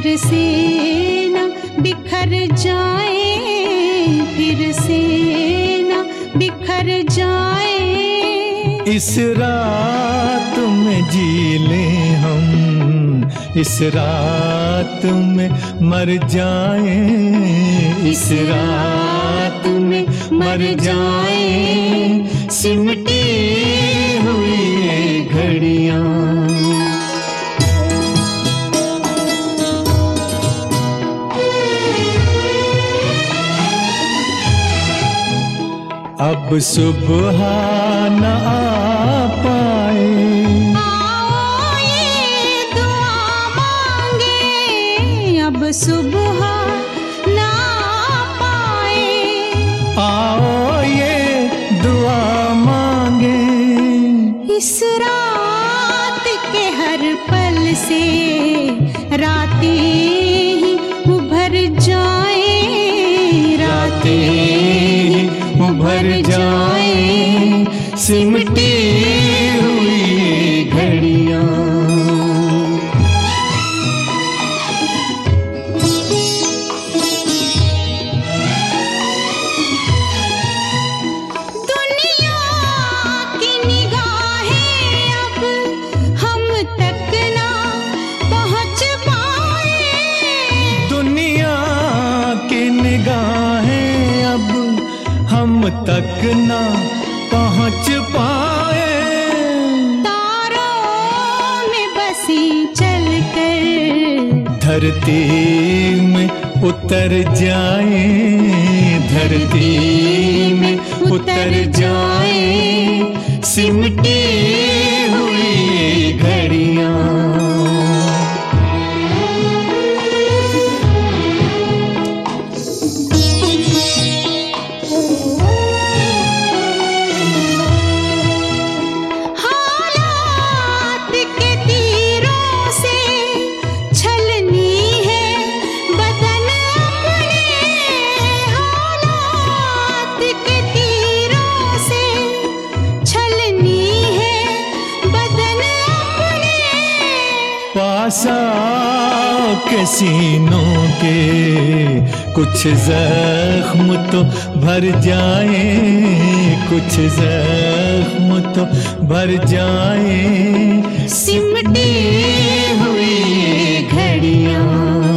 फिर से न बिखर जाए, फिर से न बिखर जाए। इस रात में जी लें हम, इस रात में मर जाए, इस रात में मर जाए। सिमटी हुई ये घड़ियां, अब सुबह न आ पाए। आओ ये दुआ मांगे, अब सुबह ना पाए। आओ ये दुआ मांगे, इस रात के हर पल से रातें ही उभर जाए, रातें उभर जाए। सिमटी हुई ये घड़ियां, दुनिया की निगाहें अब हम तक ना पहुंच पाए। दुनिया की निगाहें अब हम तक ना पहुंच पाए। तारों में बसी चलकर धरती में उतर जाए, धरती में उतर जाए। सिमटी हुई ये घड़ियां, हालात के तीरों से छलनी है बदन अपने। हालात के तीरों से छलनी है बदन अपने। पास आओ के सीनों के कुछ जख्म तो भर जाए, कुछ जख्म तो भर जाए। सिमटी हुई ये घड़ियां,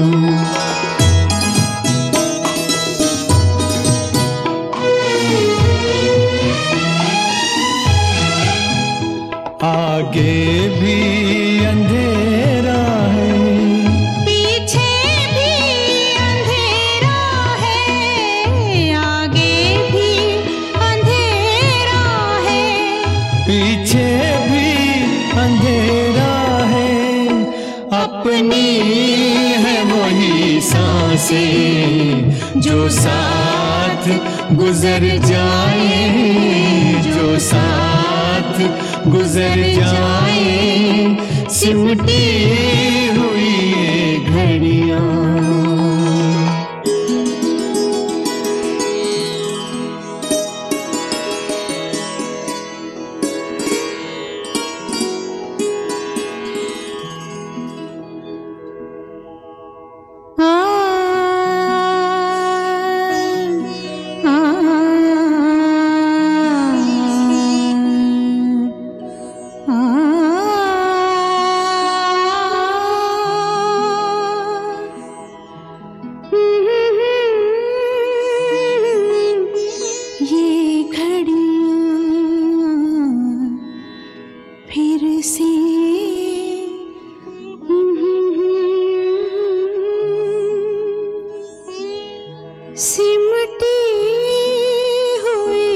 आगे भी अंधेरा है, पीछे भी अंधेरा है, आगे भी अंधेरा है। पीछे भी अंधेरा है। अपनी है वही सांसें जो साथ गुजर जाए, जो साथ गुजर जाए। सिमटी हुई ये घड़ियां, ये घड़ियां फिर से सिमटी हुई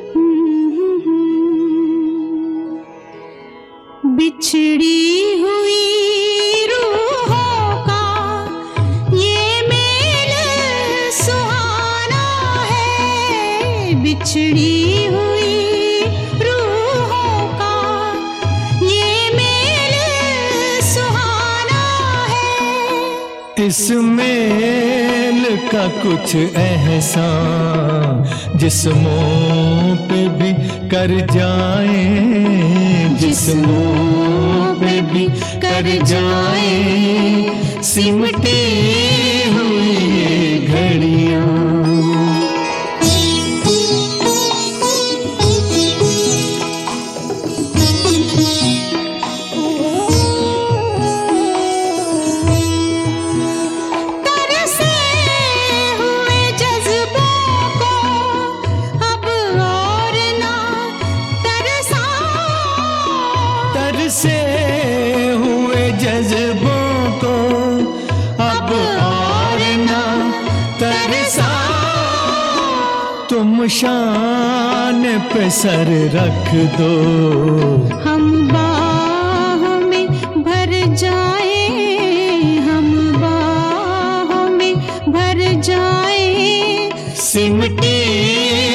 बिछड़ी हुई रूहों का ये मेल सुहाना है। बिछड़ी हुई रूहों का ये मेल सुहाना है। इस मेल का कुछ एहसान जिस्मों पे भी कर जाए, जिस्मों पे भी कर जाए। सिमटी हुई ये घड़ियां। तरसे हुए जज्बों को अब और ना तरसा। तुम शान पे सर रख दो, हम बाहों में भर जाए, हम बाहों में भर जाए, सिमटी